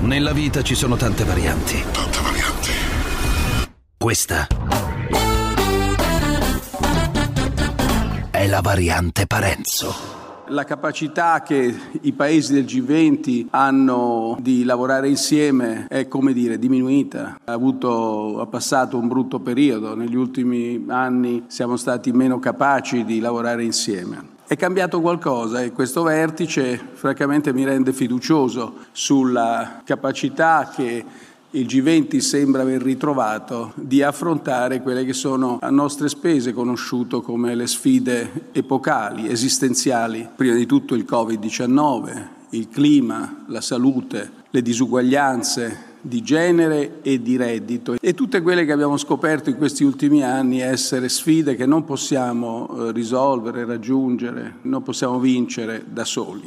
Nella vita ci sono tante varianti. Tante varianti. Questa è la variante Parenzo. La capacità che i paesi del G20 hanno di lavorare insieme è, diminuita. Ha passato un brutto periodo. Negli ultimi anni siamo stati meno capaci di lavorare insieme. È cambiato qualcosa e questo vertice francamente mi rende fiducioso sulla capacità che il G20 sembra aver ritrovato di affrontare quelle che sono a nostre spese conosciute come le sfide epocali, esistenziali. Prima di tutto il Covid-19, il clima, la salute, le disuguaglianze di genere e di reddito e tutte quelle che abbiamo scoperto in questi ultimi anni essere sfide che non possiamo risolvere, raggiungere, non possiamo vincere da soli.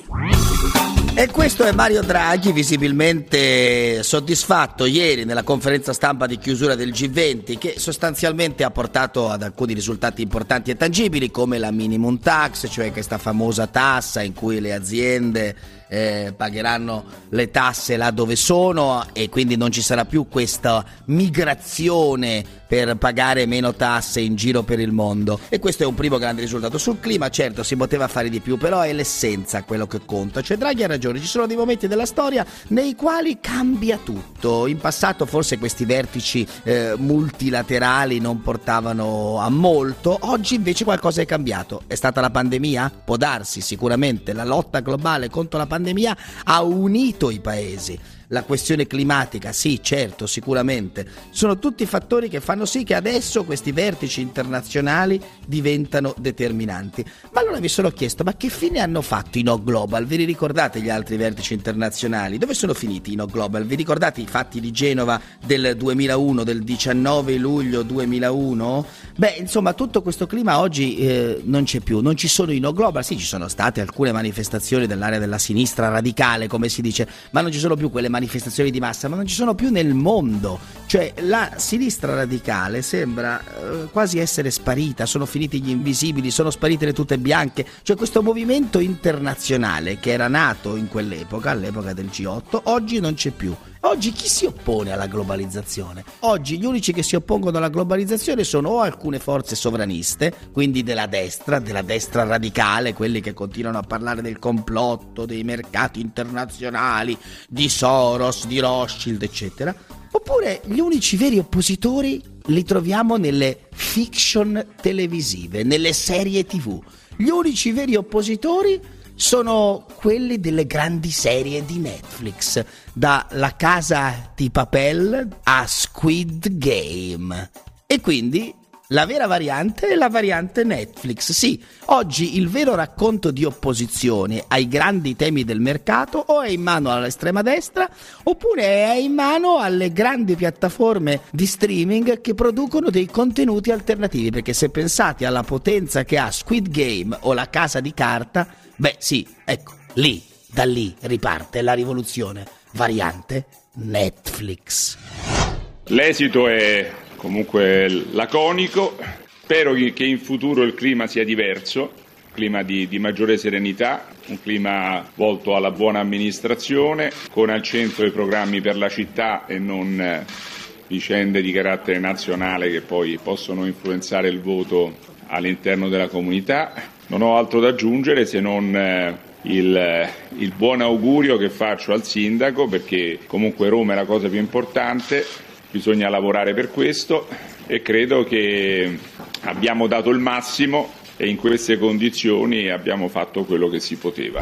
E questo è Mario Draghi, visibilmente soddisfatto ieri nella conferenza stampa di chiusura del G20, che sostanzialmente ha portato ad alcuni risultati importanti e tangibili, come la minimum tax, cioè questa famosa tassa in cui le aziende pagheranno le tasse là dove sono e quindi non ci sarà più questa migrazione per pagare meno tasse in giro per il mondo, e questo è un primo grande risultato. Sul clima certo si poteva fare di più, però è l'essenza quello che conta. Cioè Draghi ha ragione, ci sono dei momenti della storia nei quali cambia tutto. In passato forse questi vertici multilaterali non portavano a molto, oggi invece qualcosa è cambiato. È stata la pandemia? Può darsi, sicuramente la lotta globale contro la pandemia ha unito i paesi. La questione climatica, sì, certo, sicuramente. Sono tutti fattori che fanno sì che adesso questi vertici internazionali diventano determinanti. Ma allora vi sono chiesto, ma che fine hanno fatto i No Global? Vi ricordate gli altri vertici internazionali? Dove sono finiti i No Global? Vi ricordate i fatti di Genova del 2001, del 19 luglio 2001? Beh, insomma, tutto questo clima oggi non c'è più, non ci sono i No Global. Sì, ci sono state alcune manifestazioni dell'area della sinistra radicale, come si dice, ma non ci sono più quelle manifestazioni di massa, ma non ci sono più nel mondo. Cioè la sinistra radicale sembra quasi essere sparita, sono finiti gli invisibili, sono sparite le tute bianche. Cioè questo movimento internazionale che era nato in quell'epoca, all'epoca del G8, oggi non c'è più. Oggi chi si oppone alla globalizzazione? Oggi gli unici che si oppongono alla globalizzazione sono o alcune forze sovraniste, quindi della destra radicale, quelli che continuano a parlare del complotto, dei mercati internazionali, di Soros, di Rothschild, eccetera. Oppure gli unici veri oppositori li troviamo nelle fiction televisive, nelle serie TV. Gli unici veri oppositori sono quelli delle grandi serie di Netflix, da La Casa di Papel a Squid Game. E quindi la vera variante è la variante Netflix. Sì, oggi il vero racconto di opposizione ai grandi temi del mercato o è in mano all'estrema destra oppure è in mano alle grandi piattaforme di streaming che producono dei contenuti alternativi, perché se pensate alla potenza che ha Squid Game o La Casa di Carta, beh sì, ecco, da lì riparte la rivoluzione. Variante Netflix. L'esito è comunque laconico. Spero che in futuro il clima sia diverso, un clima di maggiore serenità, un clima volto alla buona amministrazione, con al centro i programmi per la città e non vicende di carattere nazionale che poi possono influenzare il voto all'interno della comunità. Non ho altro da aggiungere se non il buon augurio che faccio al sindaco, perché comunque Roma è la cosa più importante, bisogna lavorare per questo e credo che abbiamo dato il massimo e in queste condizioni abbiamo fatto quello che si poteva.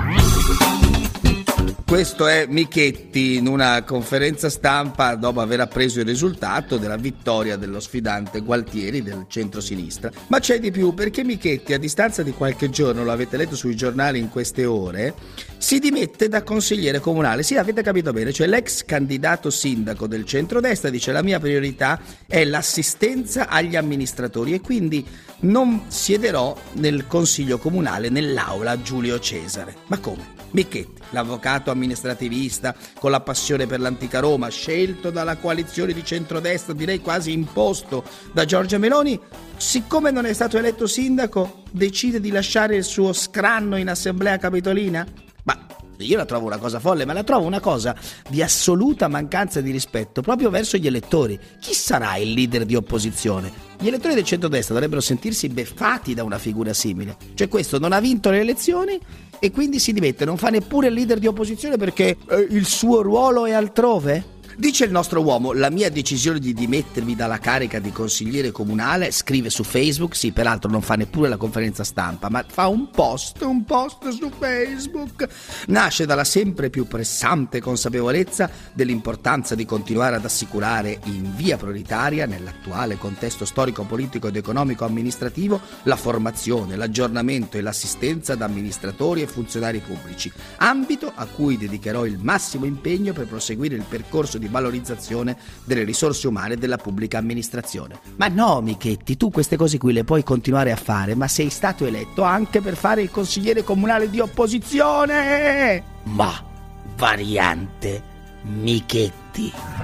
Questo è Michetti in una conferenza stampa dopo aver appreso il risultato della vittoria dello sfidante Gualtieri del centro-sinistra. Ma c'è di più, perché Michetti, a distanza di qualche giorno, lo avete letto sui giornali in queste ore, si dimette da consigliere comunale. Sì, avete capito bene, cioè l'ex candidato sindaco del centrodestra dice: la mia priorità è l'assistenza agli amministratori e quindi non siederò nel consiglio comunale, nell'aula Giulio Cesare. Ma come? Michetti, l'avvocato amministrativista con la passione per l'antica Roma, scelto dalla coalizione di centrodestra, direi quasi imposto da Giorgia Meloni, siccome non è stato eletto sindaco, decide di lasciare il suo scranno in assemblea capitolina? Ma Io la trovo una cosa folle, ma la trovo una cosa di assoluta mancanza di rispetto proprio verso gli elettori. Chi sarà il leader di opposizione? Gli elettori del centrodestra dovrebbero sentirsi beffati da una figura simile. Cioè questo non ha vinto le elezioni e quindi si dimette, non fa neppure il leader di opposizione perché il suo ruolo è altrove? Dice il nostro uomo, la mia decisione di dimettermi dalla carica di consigliere comunale, scrive su Facebook, sì, peraltro non fa neppure la conferenza stampa, ma fa un post su Facebook. Nasce dalla sempre più pressante consapevolezza dell'importanza di continuare ad assicurare in via prioritaria, nell'attuale contesto storico, politico ed economico amministrativo, la formazione, l'aggiornamento e l'assistenza ad amministratori e funzionari pubblici, ambito a cui dedicherò il massimo impegno per proseguire il percorso di valorizzazione delle risorse umane della pubblica amministrazione. Ma no, Michetti, tu queste cose qui le puoi continuare a fare, ma sei stato eletto anche per fare il consigliere comunale di opposizione! Ma variante Michetti.